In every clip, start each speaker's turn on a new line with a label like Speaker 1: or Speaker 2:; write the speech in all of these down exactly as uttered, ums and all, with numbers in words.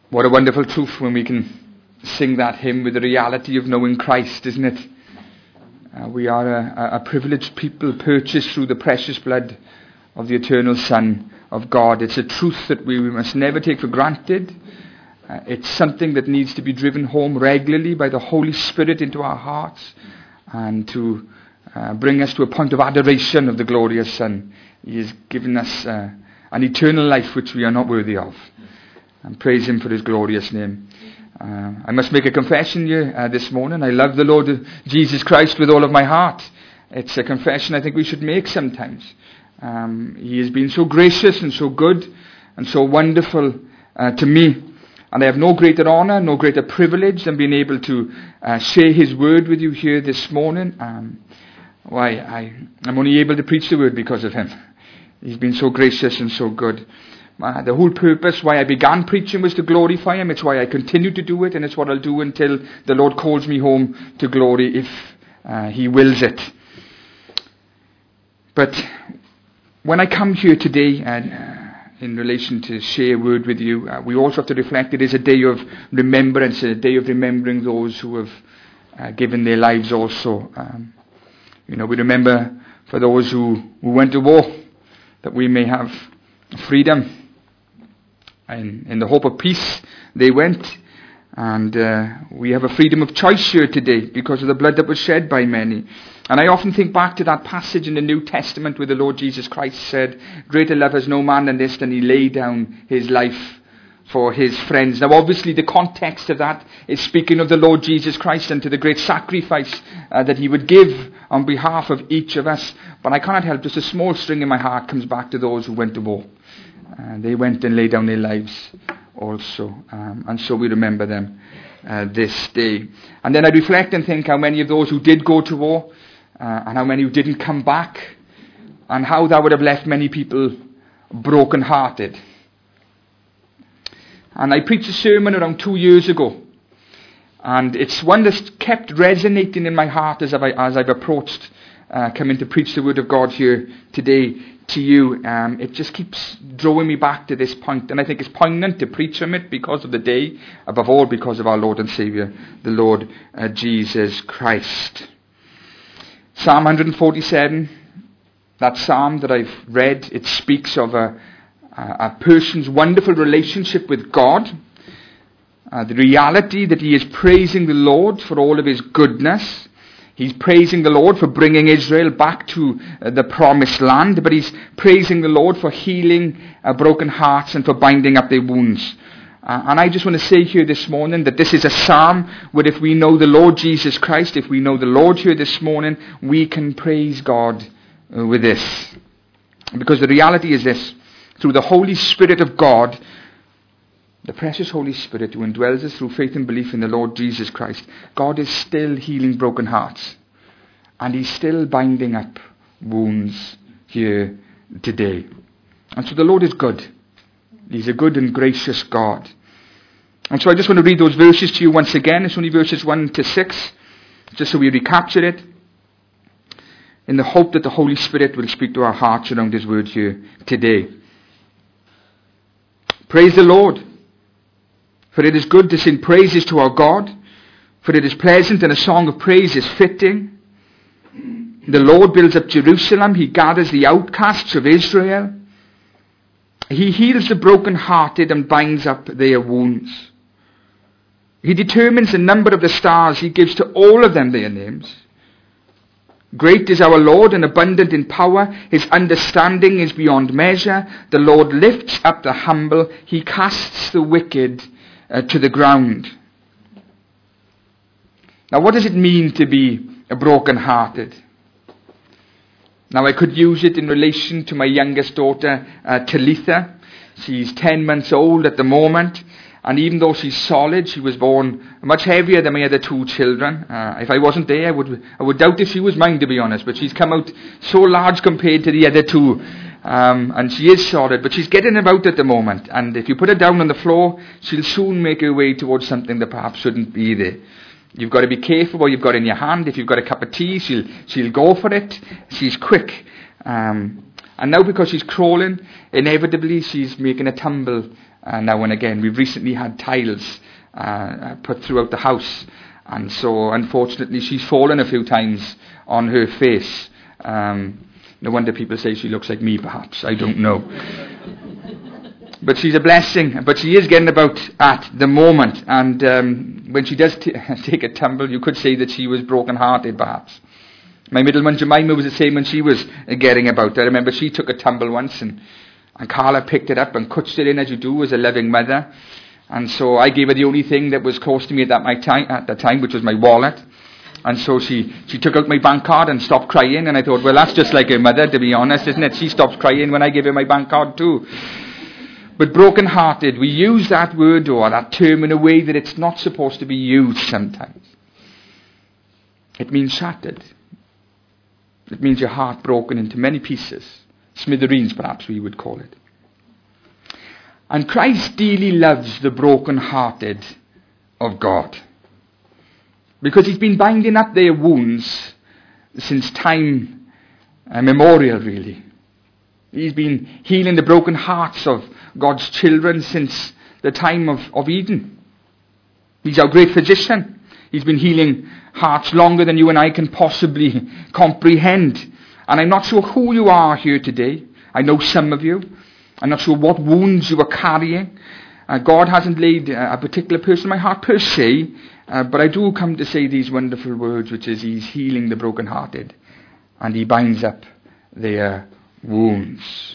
Speaker 1: What a wonderful truth when we can sing that hymn with the reality of knowing Christ, isn't it? Uh, we are a, a privileged people purchased through the precious blood of the eternal Son of God. It's a truth that we, we must never take for granted. Uh, it's something that needs to be driven home regularly by the Holy Spirit into our hearts and to uh, bring us to a point of adoration of the glorious Son. He has given us uh, an eternal life which we are not worthy of. And praise Him for His glorious name. Uh, I must make a confession here uh, this morning. I love the Lord Jesus Christ with all of my heart. It's a confession I think we should make sometimes. Um, he has been so gracious and so good and so wonderful uh, to me. And I have no greater honour, no greater privilege than being able to uh, share His word with you here this morning. Um, why, I, I'm only able to preach the word because of Him. He's been so gracious and so good. Uh, the whole purpose why I began preaching was to glorify Him. It's why I continue to do it, and it's what I'll do until the Lord calls me home to glory, if uh, He wills it. But when I come here today and uh, in relation to share a word with you, uh, we also have to reflect it is a day of remembrance, a day of remembering those who have uh, given their lives also. Um, you know, we remember for those who, who went to war, that we may have freedom. And in the hope of peace, they went. And uh, we have a freedom of choice here today because of the blood that was shed by many. And I often think back to that passage in the New Testament where the Lord Jesus Christ said, "Greater love has no man than this, than he laid down his life for his friends." Now obviously the context of that is speaking of the Lord Jesus Christ and to the great sacrifice uh, that He would give on behalf of each of us. But I cannot help, just a small string in my heart comes back to those who went to war. Uh, they went and laid down their lives also. Um, and so we remember them uh, this day. And then I reflect and think how many of those who did go to war uh, and how many who didn't come back, and how that would have left many people broken-hearted. And I preached a sermon around two years ago. And it's one that's kept resonating in my heart as I've, as I've approached uh, coming to preach the Word of God here today to you. Um, it just keeps drawing me back to this point. And I think it's poignant to preach from it because of the day, above all because of our Lord and Saviour, the Lord uh, Jesus Christ. Psalm one forty-seven, that psalm that I've read, it speaks of a a person's wonderful relationship with God, uh, the reality that he is praising the Lord for all of His goodness. He's praising the Lord for bringing Israel back to uh, the promised land, but he's praising the Lord for healing uh, broken hearts and for binding up their wounds. Uh, and I just want to say here this morning that this is a psalm where if we know the Lord Jesus Christ, if we know the Lord here this morning, we can praise God uh, with this. Because the reality is this: through the Holy Spirit of God, the precious Holy Spirit who indwells us through faith and belief in the Lord Jesus Christ, God is still healing broken hearts. And He's still binding up wounds here today. And so the Lord is good. He's a good and gracious God. And so I just want to read those verses to you once again. It's only verses one to six, just so we recapture it, in the hope that the Holy Spirit will speak to our hearts around His word here today. Praise the Lord, for it is good to sing praises to our God, for it is pleasant and a song of praise is fitting. The Lord builds up Jerusalem, He gathers the outcasts of Israel. He heals the brokenhearted and binds up their wounds. He determines the number of the stars, He gives to all of them their names. Great is our Lord and abundant in power. His understanding is beyond measure. The Lord lifts up the humble. He casts the wicked uh, to the ground. Now, what does it mean to be a broken-hearted? Now, I could use it in relation to my youngest daughter, uh, Talitha. She's ten months old at the moment. And even though she's solid, she was born much heavier than my other two children. Uh, if I wasn't there, I would I would doubt if she was mine, to be honest. But she's come out so large compared to the other two. Um, and she is solid, but she's getting about at the moment. And if you put her down on the floor, she'll soon make her way towards something that perhaps shouldn't be there. You've got to be careful what you've got in your hand. If you've got a cup of tea, she'll she'll go for it. She's quick. Um, And now because she's crawling, inevitably she's making a tumble uh, now and again. We've recently had tiles uh, put throughout the house. And so, unfortunately, she's fallen a few times on her face. Um, no wonder people say she looks like me, perhaps. I don't know. But she's a blessing. But she is getting about at the moment. And um, when she does t- take a tumble, you could say that she was broken-hearted, perhaps. My middle one, Jemima, was the same when she was getting about. I remember she took a tumble once, and, and Carla picked it up and coached it in, as you do, as a loving mother. And so I gave her the only thing that was close to me at that, my time, at that time, which was my wallet. And so she, she took out my bank card and stopped crying. And I thought, well, that's just like her mother, to be honest, isn't it? She stops crying when I give her my bank card too. But broken-hearted, we use that word or that term in a way that it's not supposed to be used sometimes. It means shattered. It means your heart broken into many pieces. Smithereens, perhaps we would call it. And Christ dearly loves the broken-hearted of God. Because he's been binding up their wounds since time immemorial, really. He's been healing the broken hearts of God's children since the time of, of Eden. He's our great physician. He's been healing hearts longer than you and I can possibly comprehend. And I'm not sure who you are here today. I know some of you. I'm not sure what wounds you are carrying. Uh, God hasn't laid uh, a particular person in my heart per se, uh, but I do come to say these wonderful words, which is he's healing the brokenhearted, and he binds up their wounds.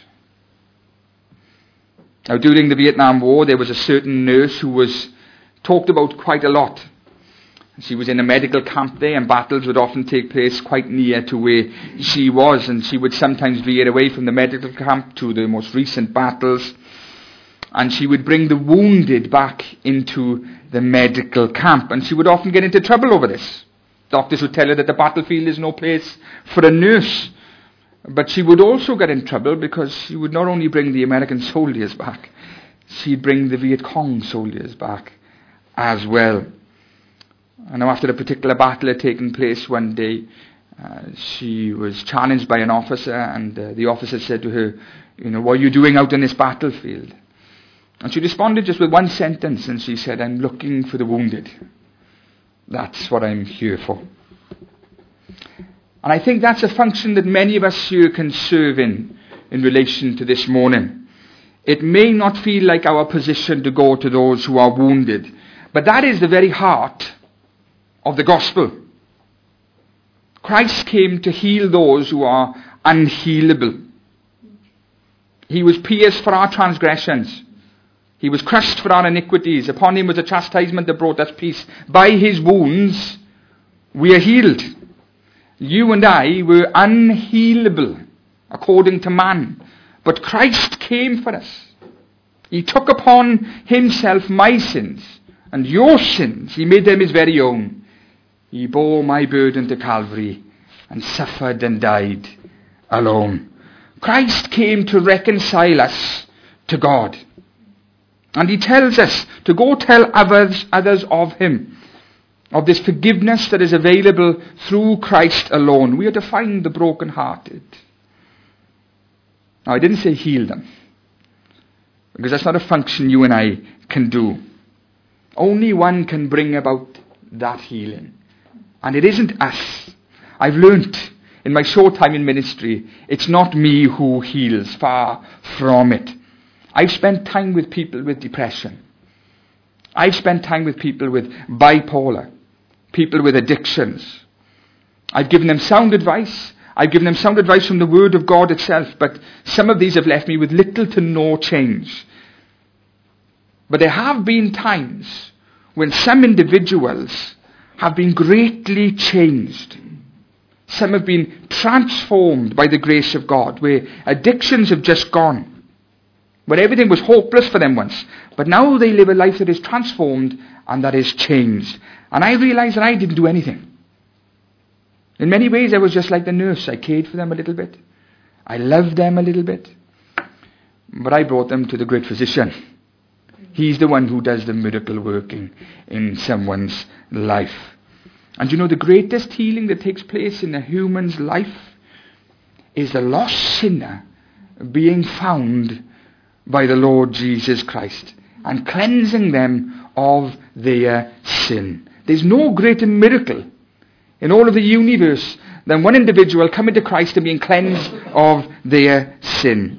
Speaker 1: Now, during the Vietnam War, there was a certain nurse who was talked about quite a lot. She was in a medical camp there, and battles would often take place quite near to where she was, and she would sometimes veer away from the medical camp to the most recent battles, and she would bring the wounded back into the medical camp, and she would often get into trouble over this. Doctors would tell her that the battlefield is no place for a nurse. But she would also get in trouble because she would not only bring the American soldiers back, she'd bring the Viet Cong soldiers back as well. And now after a particular battle had taken place one day, uh, she was challenged by an officer, and uh, the officer said to her, you know, what are you doing out in this battlefield? And she responded just with one sentence, and she said, I'm looking for the wounded. That's what I'm here for. And I think that's a function that many of us here can serve in, in relation to this morning. It may not feel like our position to go to those who are wounded, but that is the very heart of the gospel. Christ came to heal those who are unhealable. He was pierced for our transgressions. He was crushed for our iniquities. Upon him was a chastisement that brought us peace. By his wounds we are healed. You and I were unhealable according to man. But Christ came for us. He took upon himself my sins and your sins. He made them his very own. He bore my burden to Calvary and suffered and died alone. Christ came to reconcile us to God. And he tells us to go tell others, others of him, of this forgiveness that is available through Christ alone. We are to find the brokenhearted. Now, I didn't say heal them, because that's not a function you and I can do. Only one can bring about that healing. And it isn't us. I've learnt in my short time in ministry, it's not me who heals, far from it. I've spent time with people with depression. I've spent time with people with bipolar, people with addictions. I've given them sound advice. I've given them sound advice from the Word of God itself, but some of these have left me with little to no change. But there have been times when some individuals have been greatly changed. Some have been transformed by the grace of God, where addictions have just gone, where everything was hopeless for them once. But now they live a life that is transformed and that is changed. And I realized that I didn't do anything. In many ways, I was just like the nurse. I cared for them a little bit. I loved them a little bit. But I brought them to the great physician. He's the one who does the miracle working in someone's life. And you know, the greatest healing that takes place in a human's life is the lost sinner being found by the Lord Jesus Christ and cleansing them of their sin. There's no greater miracle in all of the universe than one individual coming to Christ and being cleansed of their sin.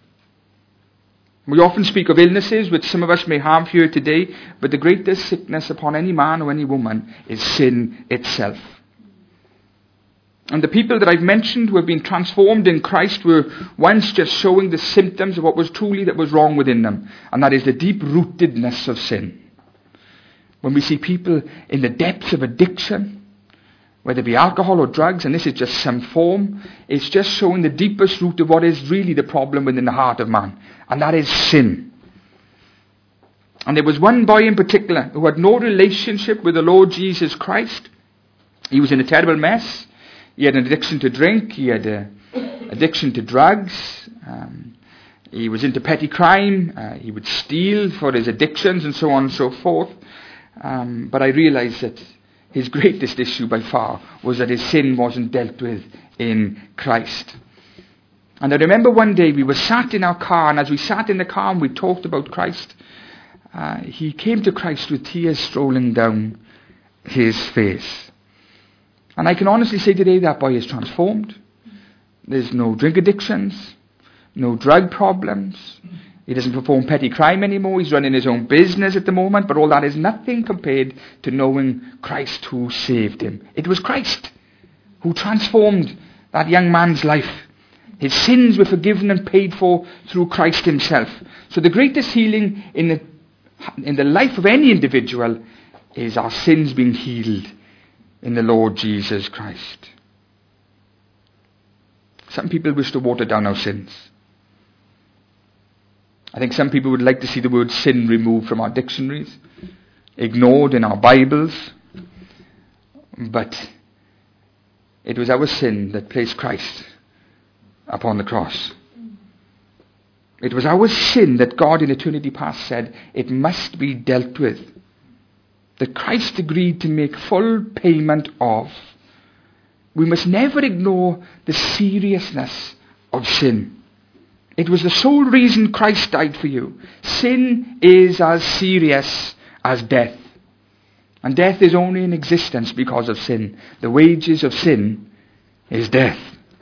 Speaker 1: We often speak of illnesses which some of us may have here today, but the greatest sickness upon any man or any woman is sin itself. And the people that I've mentioned who have been transformed in Christ were once just showing the symptoms of what was truly that was wrong within them, and that is the deep-rootedness of sin. When we see people in the depths of addiction, whether it be alcohol or drugs, and this is just some form, it's just showing the deepest root of what is really the problem within the heart of man, and that is sin. And there was one boy in particular who had no relationship with the Lord Jesus Christ. He was in a terrible mess. He had an addiction to drink. He had an addiction to drugs. Um, he was into petty crime. Uh, he would steal for his addictions and so on and so forth. Um, but I realized that his greatest issue by far was that his sin wasn't dealt with in Christ. And I remember one day we were sat in our car, and as we sat in the car and we talked about Christ, uh, he came to Christ with tears strolling down his face. And I can honestly say today that boy is transformed. There's no drink addictions, no drug problems. He doesn't perform petty crime anymore. He's running his own business at the moment. But all that is nothing compared to knowing Christ who saved him. It was Christ who transformed that young man's life. His sins were forgiven and paid for through Christ himself. So the greatest healing in the, in the life of any individual is our sins being healed in the Lord Jesus Christ. Some people wish to water down our sins. I think some people would like to see the word sin removed from our dictionaries, ignored in our Bibles. But it was our sin that placed Christ upon the cross. It was our sin that God in eternity past said it must be dealt with, that Christ agreed to make full payment of. We must never ignore the seriousness of sin. It was the sole reason Christ died for you. Sin is as serious as death. And death is only in existence because of sin. The wages of sin is death.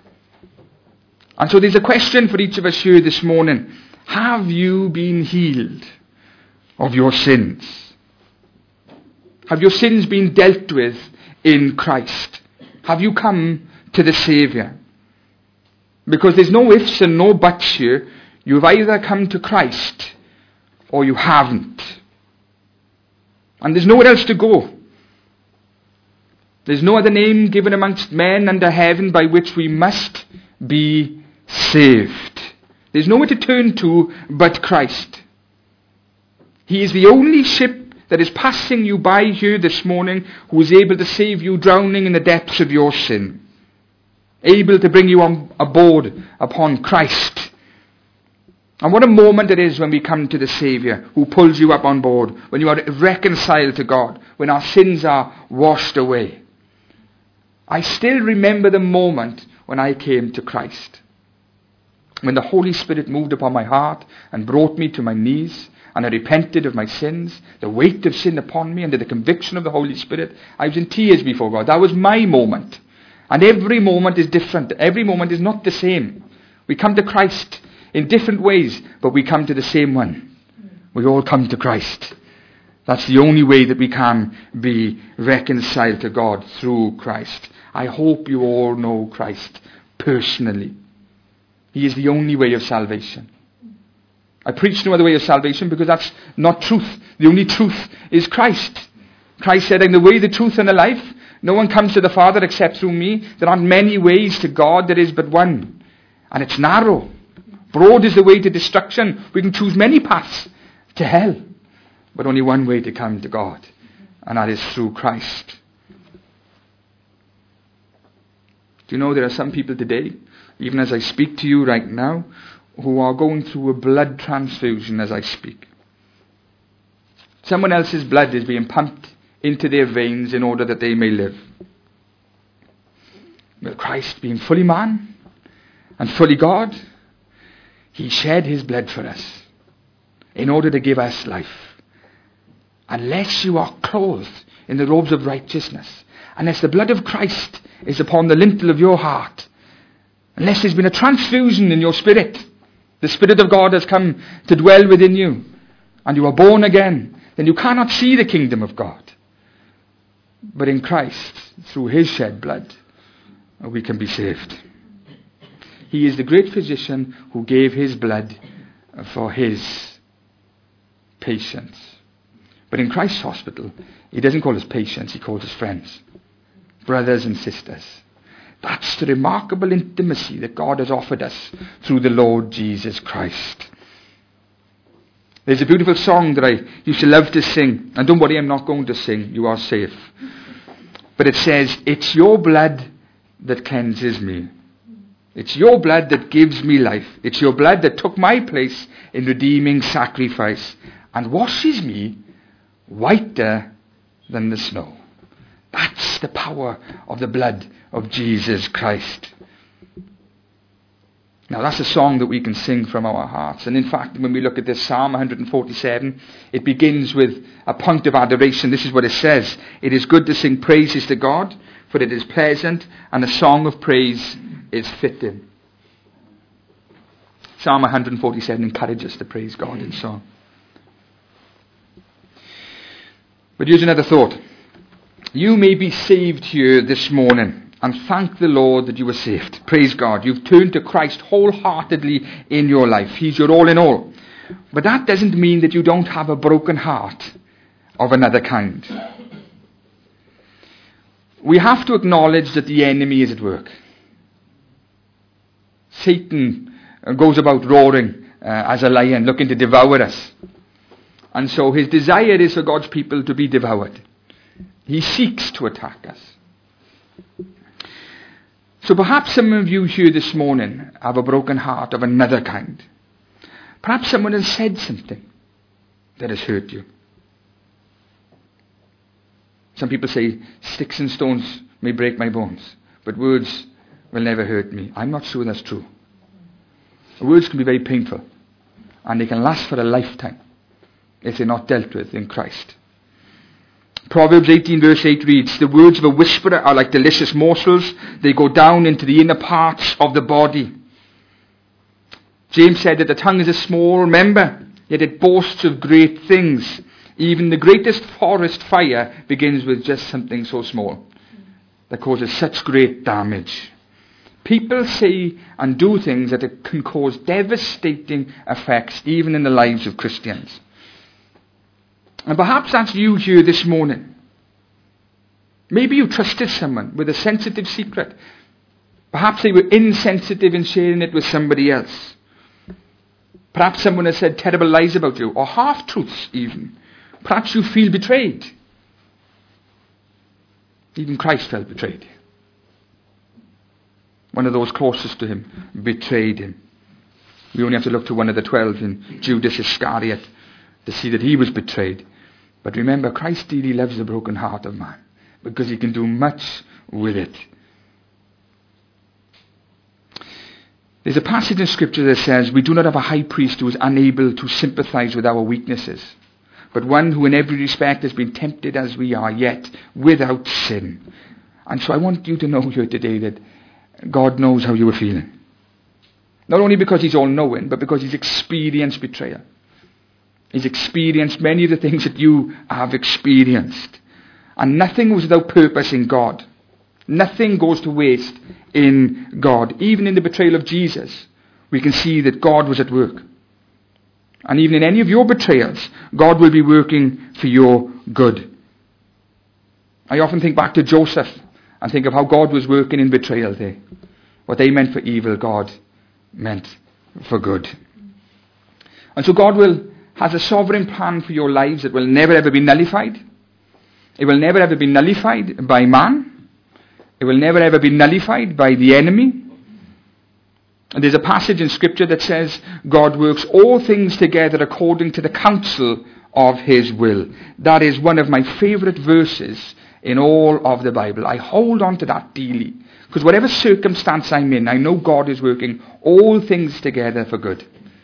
Speaker 1: And so there's a question for each of us here this morning. Have you been healed of your sins? Have your sins been dealt with in Christ? Have you come to the Saviour? Because there's no ifs and no buts here. You've either come to Christ or you haven't. And there's nowhere else to go. There's no other name given amongst men under heaven by which we must be saved. There's nowhere to turn to but Christ. He is the only ship that is passing you by here this morning who is able to save you drowning in the depths of your sin. Able to bring you on aboard upon Christ. And what a moment it is when we come to the Saviour who pulls you up on board, when you are reconciled to God, when our sins are washed away. I still remember the moment when I came to Christ, when the Holy Spirit moved upon my heart and brought me to my knees, and I repented of my sins, the weight of sin upon me under the conviction of the Holy Spirit. I was in tears before God. That was my moment. And every moment is different. Every moment is not the same. We come to Christ in different ways, but we come to the same one. We all come to Christ. That's the only way that we can be reconciled to God, through Christ. I hope you all know Christ personally. He is the only way of salvation. I preach no other way of salvation because that's not truth. The only truth is Christ. Christ said, I'm the way, the truth, and the life. No one comes to the Father except through me. There aren't many ways to God. There is but one. And it's narrow. Broad is the way to destruction. We can choose many paths to hell. But only one way to come to God. And that is through Christ. Do you know there are some people today, even as I speak to you right now, who are going through a blood transfusion as I speak. Someone else's blood is being pumped into their veins in order that they may live. Well, Christ being fully man and fully God, He shed his blood for us in order to give us life. Unless you are clothed in the robes of righteousness, unless the blood of Christ is upon the lintel of your heart, unless there's been a transfusion in your spirit, the Spirit of God has come to dwell within you, and you are born again, then you cannot see the kingdom of God. But in Christ, through his shed blood, we can be saved. He is the great physician who gave his blood for his patients. But in Christ's hospital, he doesn't call us patients, he calls us friends, brothers and sisters. That's the remarkable intimacy that God has offered us through the Lord Jesus Christ. There's a beautiful song that I used to love to sing. And don't worry, I'm not going to sing. You are safe. But it says, it's your blood that cleanses me. It's your blood that gives me life. It's your blood that took my place in redeeming sacrifice and washes me whiter than the snow. That's the power of the blood of Jesus Christ. Now that's a song that we can sing from our hearts. And in fact, when we look at this Psalm one forty-seven, it begins with a point of adoration. This is what it says. It is good to sing praises to God, for it is pleasant, and a song of praise is fitting. Psalm one forty-seven encourages us to praise God in song. But here's another thought. You may be saved here this morning, and thank the Lord that you were saved. Praise God. You've turned to Christ wholeheartedly in your life. He's your all in all. But that doesn't mean that you don't have a broken heart of another kind. We have to acknowledge that the enemy is at work. Satan goes about roaring uh, as a lion, looking to devour us. And so his desire is for God's people to be devoured. He seeks to attack us. So perhaps some of you here this morning have a broken heart of another kind. Perhaps someone has said something that has hurt you. Some people say, sticks and stones may break my bones, but words will never hurt me. I'm not sure that's true. Words can be very painful, and they can last for a lifetime if they're not dealt with in Christ. Proverbs eighteen verse eight reads, the words of a whisperer are like delicious morsels. They go down into the inner parts of the body. James said that the tongue is a small member, yet it boasts of great things. Even the greatest forest fire begins with just something so small that causes such great damage. People say and do things that it can cause devastating effects even in the lives of Christians. And perhaps that's you here this morning. Maybe you trusted someone with a sensitive secret. Perhaps they were insensitive in sharing it with somebody else. Perhaps someone has said terrible lies about you, or half-truths even. Perhaps you feel betrayed. Even Christ felt betrayed. One of those closest to him betrayed him. We only have to look to one of the twelve in Judas Iscariot to see that he was betrayed. But remember, Christ dearly loves the broken heart of man, because he can do much with it. There's a passage in Scripture that says, we do not have a high priest who is unable to sympathize with our weaknesses, but one who in every respect has been tempted as we are, yet without sin. And so I want you to know here today that God knows how you are feeling. Not only because he's all-knowing, but because he's experienced betrayal. He's experienced many of the things that you have experienced. And nothing was without purpose in God. Nothing goes to waste in God. Even in the betrayal of Jesus, we can see that God was at work. And even in any of your betrayals, God will be working for your good. I often think back to Joseph and think of how God was working in betrayal there. What they meant for evil, God meant for good. And so God will has a sovereign plan for your lives that will never ever be nullified. It will never ever be nullified by man. It will never ever be nullified by the enemy. And there's a passage in Scripture that says God works all things together according to the counsel of his will. That is one of my favourite verses in all of the Bible. I hold on to that dearly, because whatever circumstance I'm in, I know God is working all things together for good.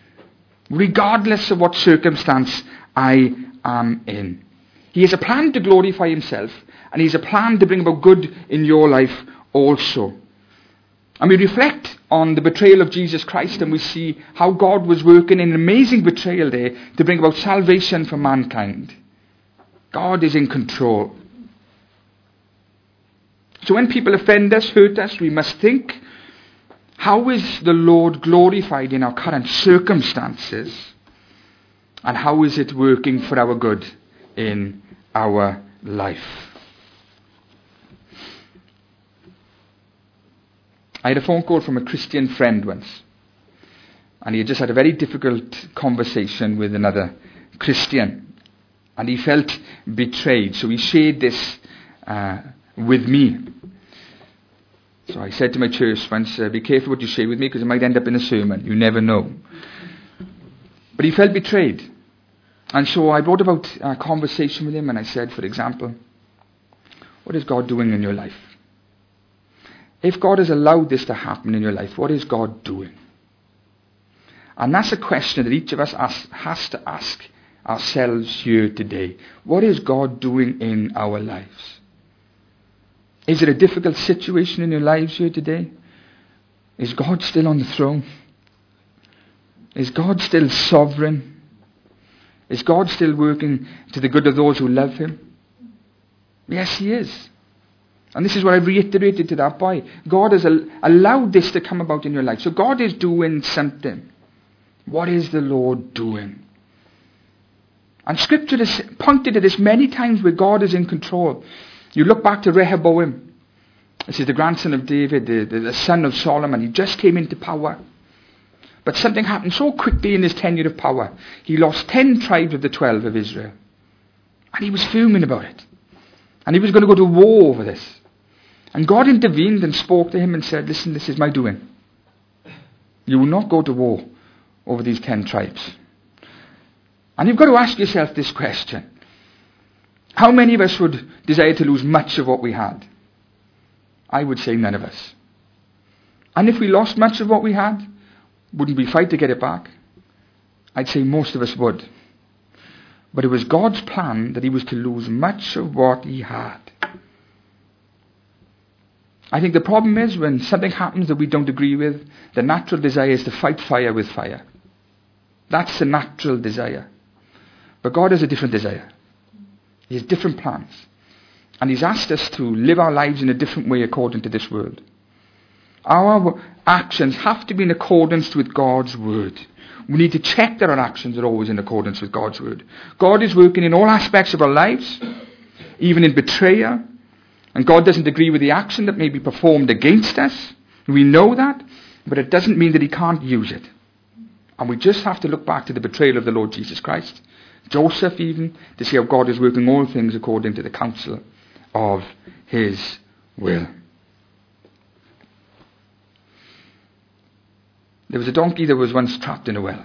Speaker 1: regardless of what circumstance I am in. He has a plan to glorify himself, and he has a plan to bring about good in your life also. And we reflect on the betrayal of Jesus Christ, and we see how God was working in an amazing betrayal there to bring about salvation for mankind. God is in control. So when people offend us, hurt us, we must think, how is the Lord glorified in our current circumstances? And how is it working for our good in our life? I had a phone call from a Christian friend once, and he had just had a very difficult conversation with another Christian, and he felt betrayed, so he shared this uh, with me. So I said to my church once, uh, be careful what you share with me, because it might end up in a sermon. You never know. But he felt betrayed. And so I brought about a conversation with him, and I said, for example, what is God doing in your life? If God has allowed this to happen in your life, what is God doing? And that's a question that each of us ask, has to ask ourselves here today. What is God doing in our lives? Is it a difficult situation in your lives here today? Is God still on the throne? Is God still sovereign? Is God still working to the good of those who love him? Yes, he is. And this is what I reiterated to that boy. God has al- allowed this to come about in your life. So God is doing something. What is the Lord doing? And Scripture has pointed to this many times where God is in control. You look back to Rehoboam. This is the grandson of David, the, the, the son of Solomon. He just came into power. But something happened so quickly in his tenure of power. He lost ten tribes of the twelve of Israel. And he was fuming about it. And he was going to go to war over this. And God intervened and spoke to him and said, listen, this is my doing. You will not go to war over these ten tribes. And you've got to ask yourself this question. How many of us would desire to lose much of what we had? I would say none of us. And if we lost much of what we had, wouldn't we fight to get it back? I'd say most of us would. But it was God's plan that he was to lose much of what he had. I think the problem is when something happens that we don't agree with, the natural desire is to fight fire with fire. That's the natural desire. But God has a different desire. He has different plans. And he's asked us to live our lives in a different way according to this world. Our actions have to be in accordance with God's word. We need to check that our actions are always in accordance with God's word. God is working in all aspects of our lives, even in betrayal. And God doesn't agree with the action that may be performed against us. We know that, but it doesn't mean that he can't use it. And we just have to look back to the betrayal of the Lord Jesus Christ, Joseph even, to see how God is working all things according to the counsel of his will. There was a donkey that was once trapped in a well.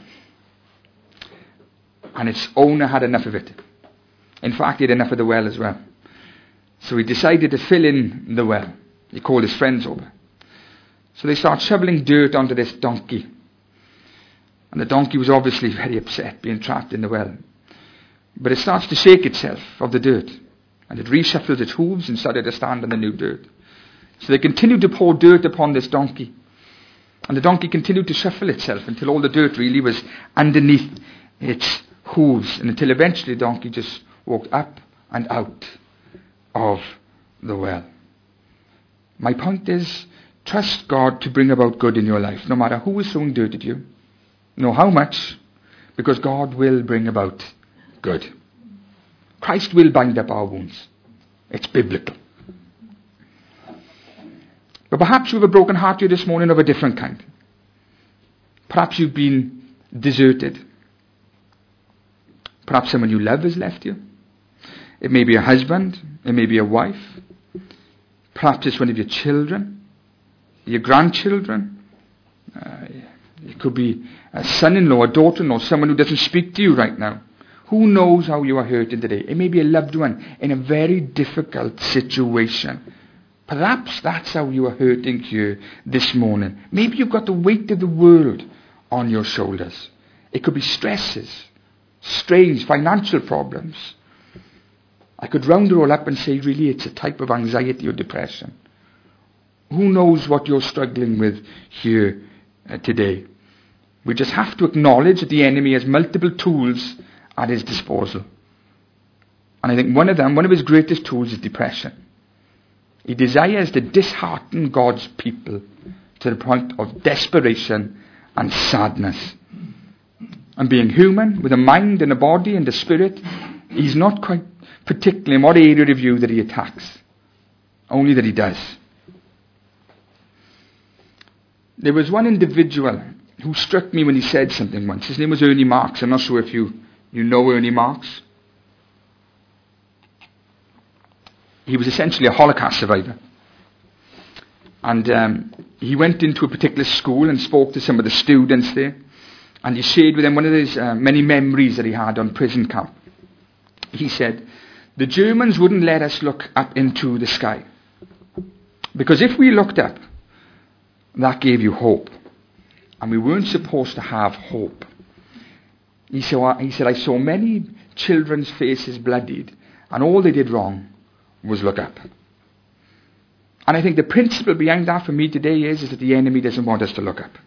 Speaker 1: And its owner had enough of it. In fact, he had enough of the well as well. So he decided to fill in the well. He called his friends over. So they start shoveling dirt onto this donkey. And the donkey was obviously very upset being trapped in the well. But it starts to shake itself of the dirt. And it reshuffles its hooves and started to stand on the new dirt. So they continued to pour dirt upon this donkey. And the donkey continued to shuffle itself until all the dirt really was underneath its hooves. And until eventually the donkey just walked up and out of the well. My point is, trust God to bring about good in your life, no matter who is throwing dirt at you, no how much, because God will bring about good. Christ will bind up our wounds. It's biblical. But perhaps you have a broken heart here this morning of a different kind. Perhaps you've been deserted. Perhaps someone you love has left you. It may be a husband. It may be a wife. Perhaps it's one of your children, your grandchildren. Uh, it could be a son-in-law, a daughter-in-law, someone who doesn't speak to you right now. Who knows how you are hurting today? It may be a loved one in a very difficult situation. Perhaps that's how you are hurting here this morning. Maybe you've got the weight of the world on your shoulders. It could be stresses, strains, financial problems. I could round it all up and say, really, it's a type of anxiety or depression. Who knows what you're struggling with here uh, today? We just have to acknowledge that the enemy has multiple tools at his disposal. And I think one of them, one of his greatest tools is depression. He desires to dishearten God's people to the point of desperation and sadness. And being human, with a mind and a body and a spirit, he's not quite particular in what area of you that he attacks. Only that he does. There was one individual who struck me when he said something once. His name was Ernie Marks. I'm not sure if you, you know Ernie Marks. He was essentially a Holocaust survivor. And um, he went into a particular school and spoke to some of the students there. And he shared with them one of his uh, many memories that he had on prison camp. He said, the Germans wouldn't let us look up into the sky. Because if we looked up, that gave you hope. And we weren't supposed to have hope. He said, he said, I saw many children's faces bloodied, and all they did wrong was look up. And I think the principle behind that for me today is, is that the enemy doesn't want us to look up.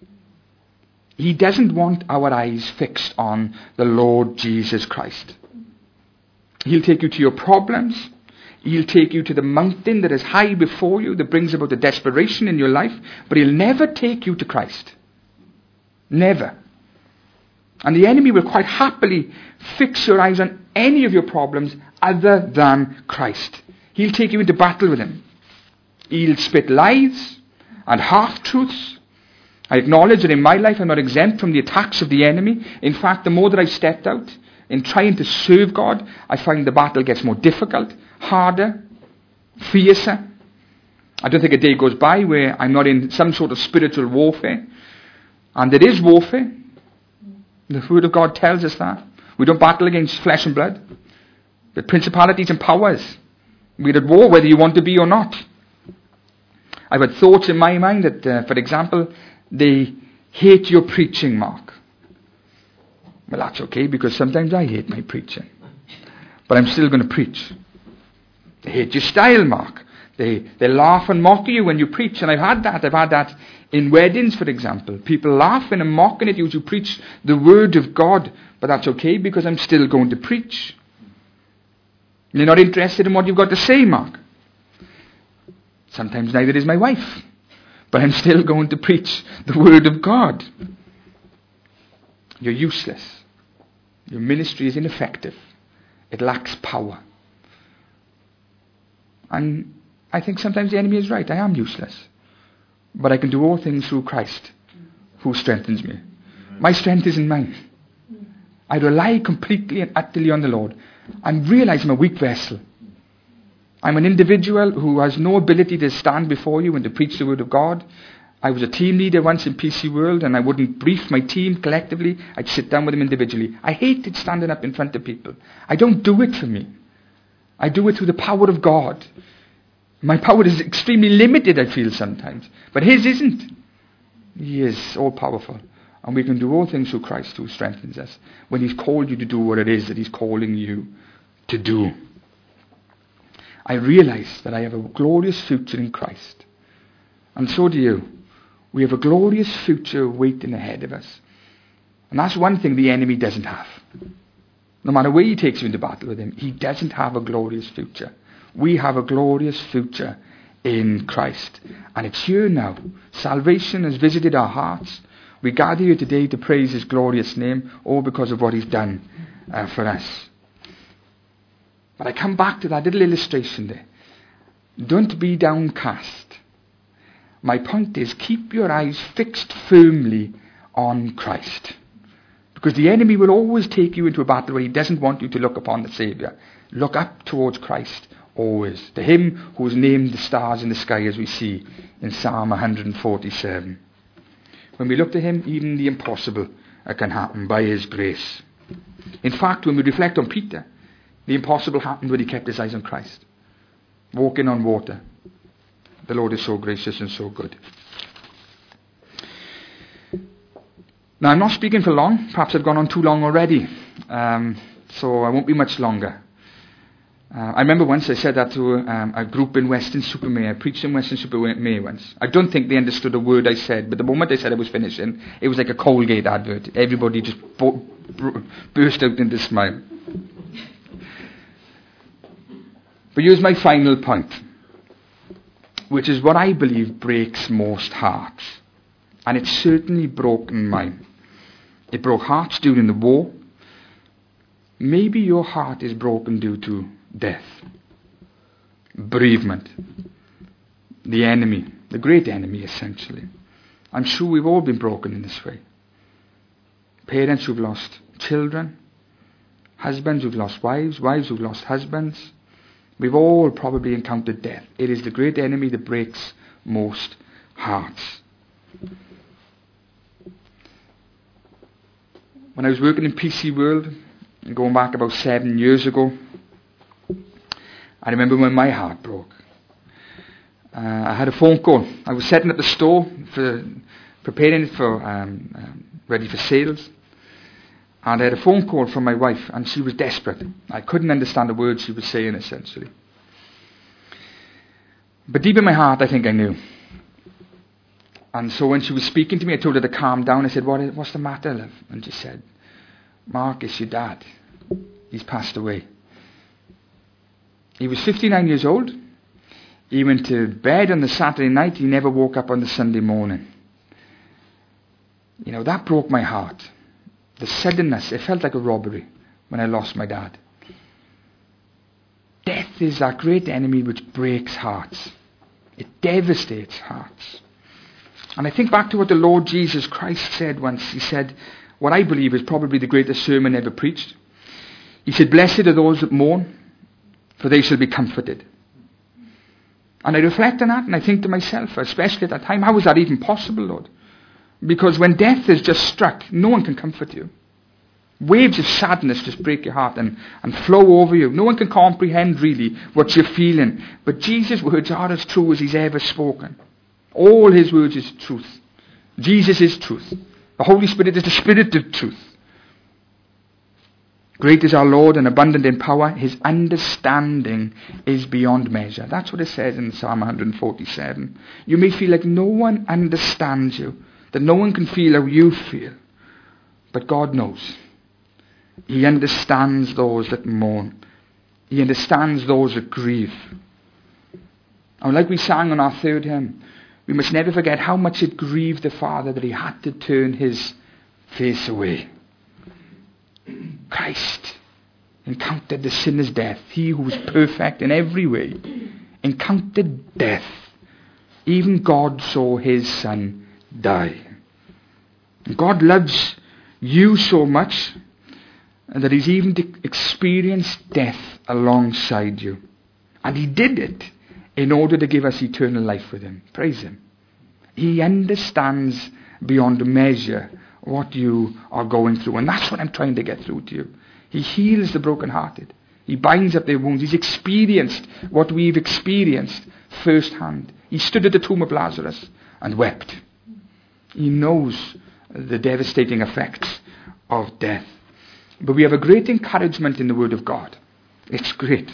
Speaker 1: He doesn't want our eyes fixed on the Lord Jesus Christ. He'll take you to your problems. He'll take you to the mountain that is high before you, that brings about the desperation in your life, but he'll never take you to Christ. Never. And the enemy will quite happily fix your eyes on any of your problems other than Christ. He'll take you into battle with him. He'll spit lies and half-truths. I acknowledge that in my life I'm not exempt from the attacks of the enemy. In fact, the more that I've stepped out in trying to serve God, I find the battle gets more difficult, harder, fiercer. I don't think a day goes by where I'm not in some sort of spiritual warfare. And there is warfare. The Word of God tells us that. We don't battle against flesh and blood, but principalities and powers. We're at war whether you want to be or not. I've had thoughts in my mind that, uh, for example, they hate your preaching, Mark. Well, that's okay, because sometimes I hate my preaching. But I'm still going to preach. They hate your style, Mark. They they laugh and mock you when you preach. And I've had that. I've had that in weddings, for example. People laughing and mocking at you as you preach the Word of God. But that's okay, because I'm still going to preach. You're not interested in what you've got to say, Mark. Sometimes neither is my wife. But I'm still going to preach the Word of God. You're useless. Your ministry is ineffective. It lacks power. And I think sometimes the enemy is right. I am useless. But I can do all things through Christ, who strengthens me. My strength isn't mine. I rely completely and utterly on the Lord. And realize I'm a weak vessel. I'm an individual who has no ability to stand before you and to preach the Word of God. I was a team leader once in P C World, and I wouldn't brief my team collectively. I'd sit down with them individually. I hated standing up in front of people. I don't do it for me. I do it through the power of God. My power is extremely limited, I feel sometimes. But His isn't. He is all-powerful. And we can do all things through Christ who strengthens us. When He's called you to do what it is that He's calling you to do. I realize that I have a glorious future in Christ. And so do you. We have a glorious future waiting ahead of us. And that's one thing the enemy doesn't have. No matter where he takes you into battle with him, he doesn't have a glorious future. We have a glorious future in Christ. And it's here now. Salvation has visited our hearts. We gather here today to praise His glorious name, all because of what He's done uh, for us. But I come back to that little illustration there. Don't be downcast. My point is, keep your eyes fixed firmly on Christ. Because the enemy will always take you into a battle where he doesn't want you to look upon the Saviour. Look up towards Christ, always. To Him who has named the stars in the sky, as we see in Psalm one forty-seven. When we look to Him, even the impossible can happen by His grace. In fact, when we reflect on Peter, the impossible happened when he kept his eyes on Christ. Walking on water. The Lord is so gracious and so good. Now, I'm not speaking for long. Perhaps I've gone on too long already. Um, so I won't be much longer. Uh, I remember once I said that to um, a group in Weston-super-Mare. I preached in Weston-super-Mare once. I don't think they understood a word I said, but the moment I said I was finishing, it was like a Colgate advert. Everybody just bo- br- burst out into a smile. But here's my final point, which is what I believe breaks most hearts. And it's certainly broken mine. It broke hearts during the war. Maybe your heart is broken due to death, bereavement, the enemy, the great enemy essentially. I'm sure we've all been broken in this way. Parents who've lost children, husbands who've lost wives, wives who've lost husbands. We've all probably encountered death. It is the great enemy that breaks most hearts. When I was working in P C World, going back about seven years ago, I remember when my heart broke. Uh, I had a phone call. I was sitting at the store, for preparing it for um, um, ready for sales, and I had a phone call from my wife, and she was desperate. I couldn't understand the words she was saying, essentially. But deep in my heart, I think I knew. And so when she was speaking to me, I told her to calm down. I said, what, what's the matter, love? And she said, Mark, it's your dad. He's passed away. He was fifty-nine years old. He went to bed on the Saturday night. He never woke up on the Sunday morning. You know, that broke my heart. The suddenness, it felt like a robbery when I lost my dad. Death is that great enemy which breaks hearts. It devastates hearts. And I think back to what the Lord Jesus Christ said once. He said, what I believe is probably the greatest sermon ever preached. He said, blessed are those that mourn, for they shall be comforted. And I reflect on that, and I think to myself, especially at that time, how was that even possible, Lord? Because when death is just struck, no one can comfort you. Waves of sadness just break your heart and, and flow over you. No one can comprehend really what you're feeling. But Jesus' words are as true as he's ever spoken. All his words is truth. Jesus is truth. The Holy Spirit is the Spirit of truth. Great is our Lord and abundant in power. His understanding is beyond measure. That's what it says in Psalm one forty-seven. You may feel like no one understands you, that no one can feel how you feel. But God knows. He understands those that mourn. He understands those that grieve. And like we sang on our third hymn, we must never forget how much it grieved the Father that he had to turn his face away. Christ encountered the sinner's death. He who was perfect in every way encountered death. Even God saw his Son die. And God loves you so much that he's even experienced death alongside you. And he did it in order to give us eternal life with him. Praise him. He understands beyond measure what you are going through. And that's what I'm trying to get through to you. He heals the brokenhearted. He binds up their wounds. He's experienced what we've experienced firsthand. He stood at the tomb of Lazarus and wept. He knows the devastating effects of death. But we have a great encouragement in the Word of God. It's great.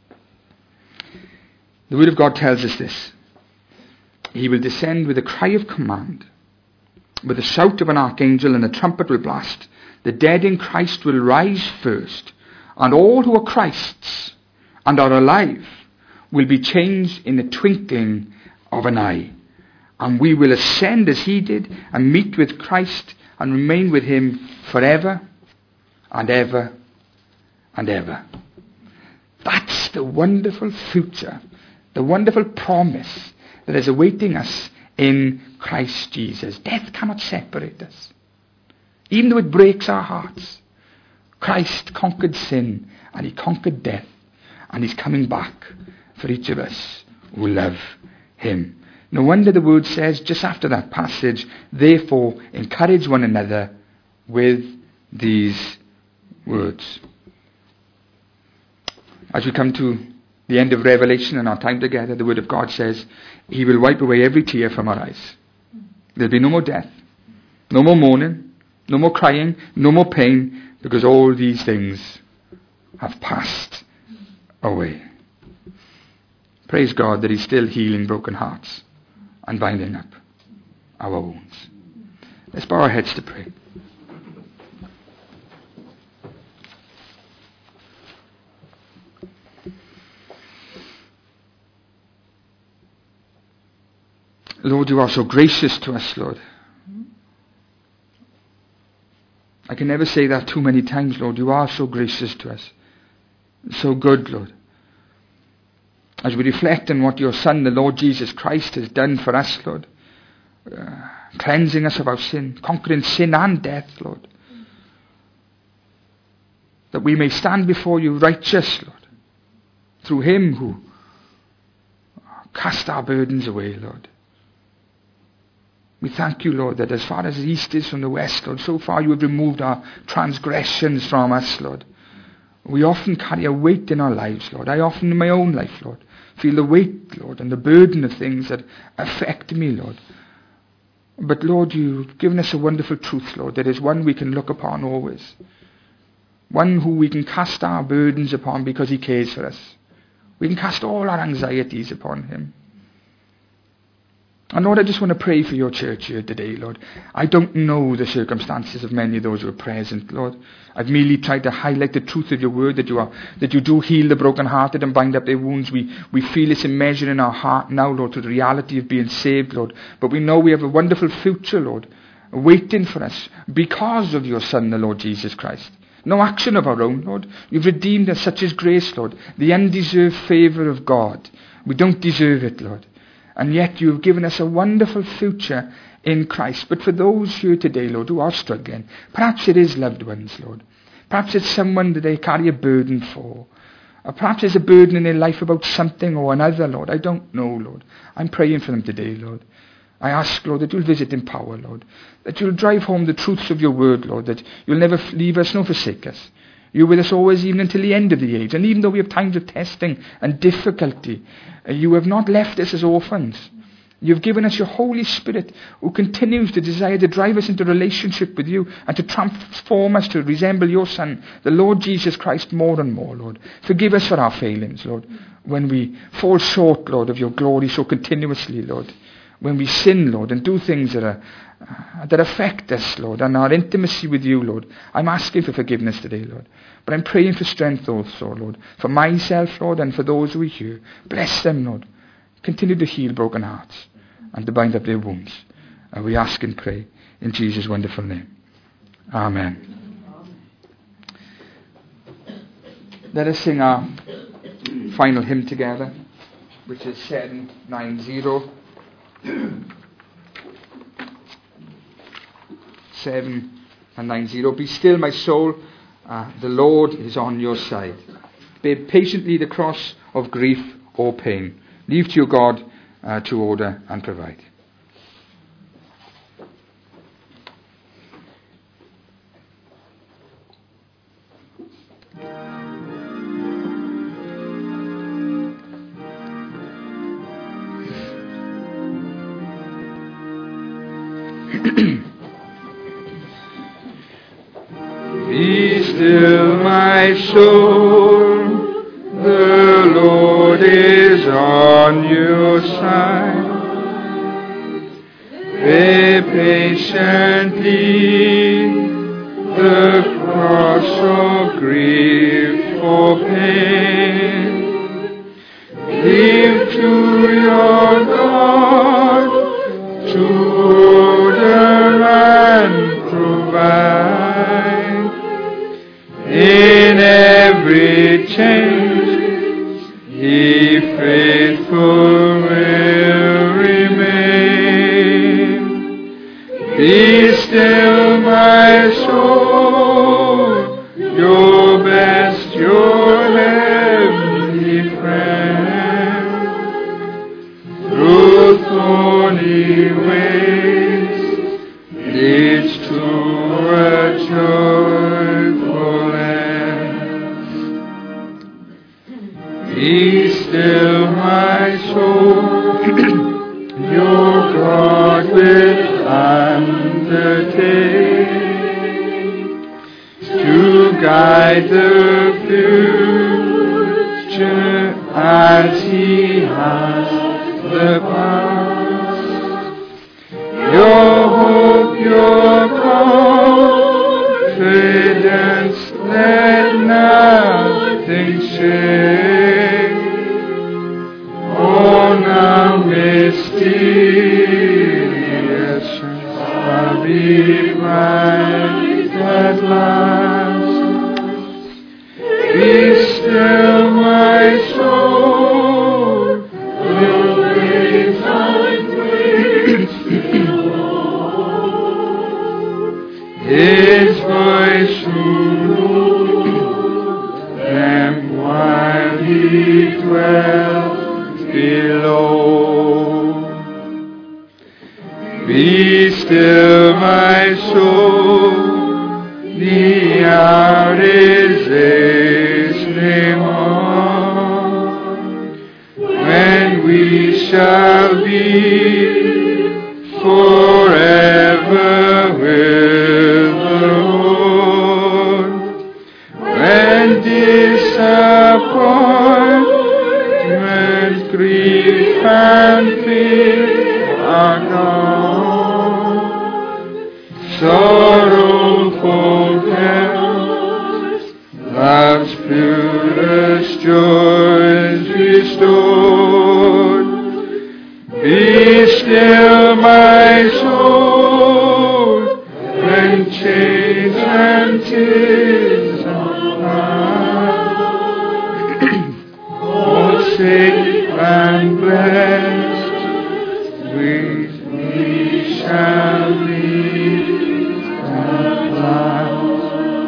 Speaker 1: The Word of God tells us this. He will descend with a cry of command, with the shout of an archangel, and a trumpet will blast. The dead in Christ will rise first, and all who are Christ's and are alive will be changed in the twinkling of an eye. And we will ascend as he did and meet with Christ and remain with him forever and ever and ever. That's the wonderful future, the wonderful promise that is awaiting us in Christ Jesus. Death cannot separate us. Even though it breaks our hearts, Christ conquered sin and he conquered death, and he's coming back for each of us who love him. No wonder the word says just after that passage, therefore encourage one another with these words. As we come to the end of Revelation and our time together, the word of God says, he will wipe away every tear from our eyes. There'll be no more death, no more mourning, No more crying, no more pain, because all these things have passed away. Praise God that he's still healing broken hearts and binding up our wounds. Let's bow our heads to pray. Lord, you are so gracious to us, Lord. I can never say that too many times, Lord. You are so gracious to us. So good, Lord. As we reflect on what your Son, the Lord Jesus Christ, has done for us, Lord. Uh, cleansing us of our sin, conquering sin and death, Lord. That we may stand before you righteous, Lord. Through him who cast our burdens away, Lord. We thank you, Lord, that as far as the east is from the west, Lord, so far you have removed our transgressions from us, Lord. We often carry a weight in our lives, Lord. I often in my own life, Lord, feel the weight, Lord, and the burden of things that affect me, Lord. But, Lord, you've given us a wonderful truth, Lord. There is one we can look upon always. One who we can cast our burdens upon because he cares for us. We can cast all our anxieties upon him. And Lord, I just want to pray for your church here today, Lord. I don't know the circumstances of many of those who are present, Lord. I've merely tried to highlight the truth of your word, that you are, that you do heal the brokenhearted and bind up their wounds. We, we feel this in measure in our heart now, Lord, to the reality of being saved, Lord. But we know we have a wonderful future, Lord, waiting for us because of your Son, the Lord Jesus Christ. No action of our own, Lord. You've redeemed us, such as grace, Lord. The undeserved favour of God. We don't deserve it, Lord. And yet you have given us a wonderful future in Christ. But for those here today, Lord, who are struggling, perhaps it is loved ones, Lord. Perhaps it's someone that they carry a burden for. Or perhaps there's a burden in their life about something or another, Lord. I don't know, Lord. I'm praying for them today, Lord. I ask, Lord, that you'll visit in power, Lord. That you'll drive home the truths of your word, Lord. That you'll never leave us nor forsake us. You're with us always, even until the end of the age. And even though we have times of testing and difficulty, uh, you have not left us as orphans. You've given us your Holy Spirit, who continues to desire to drive us into relationship with you and to transform us to resemble your Son, the Lord Jesus Christ, more and more, Lord. Forgive us for our failings, Lord, when we fall short, Lord, of your glory so continuously, Lord. When we sin, Lord, and do things that are uh, that affect us, Lord, and our intimacy with you, Lord. I'm asking for forgiveness today, Lord. But I'm praying for strength also, Lord. For myself, Lord, and for those who are here. Bless them, Lord. Continue to heal broken hearts and to bind up their wounds. And we ask and pray in Jesus' wonderful name. Amen. Let us sing our final hymn together, which is seven ninety. seven and nine zero. Be still, my soul, uh, the Lord is on your side. Bear patiently the cross of grief or pain. Leave to your God uh, to order and provide. Be still, my soul, the Lord is on your side. Bear patiently the cross of grief or pain. Leave to your God to order and provide. In every change, He faithful will remain. Be still, my soul, your best, your heavenly friend. Through thorny ways leads to a joyful end. Be still, my soul, your God will undertake. guide the future as He has the past. Your hope, your confidence, let nothing shake. Oh, now mysterious shall be bright at last. Be still, my soul, will wait and wait. His voice ruled them while He dwelt below. Be still, my soul, the hour is hastening on, when we shall be forever with the Lord. When disappointment, grief, and fear are gone, sorrow forget, love's purest joys restored. Be still, my soul, when chains and tears are all safe and blessed, we, we shall live at last.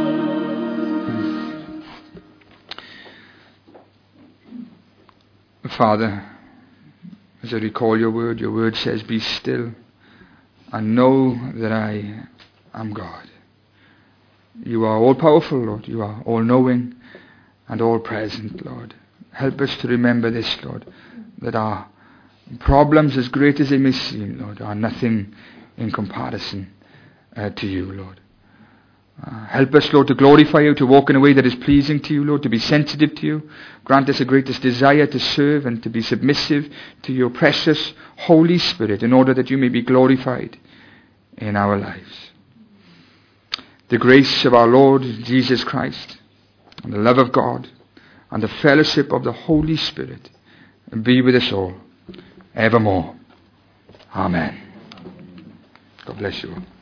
Speaker 1: Father, as I recall your word, your word says, be still and know that I am God. You are all-powerful, Lord. You are all-knowing and all-present, Lord. Help us to remember this, Lord, that our problems, as great as they may seem, Lord, are nothing in comparison uh, to you, Lord. Uh, help us, Lord, to glorify you, to walk in a way that is pleasing to you, Lord, to be sensitive to you. Grant us a greatest desire to serve and to be submissive to your precious Holy Spirit in order that you may be glorified in our lives. The grace of our Lord Jesus Christ and the love of God and the fellowship of the Holy Spirit be with us all evermore. Amen. God bless you all.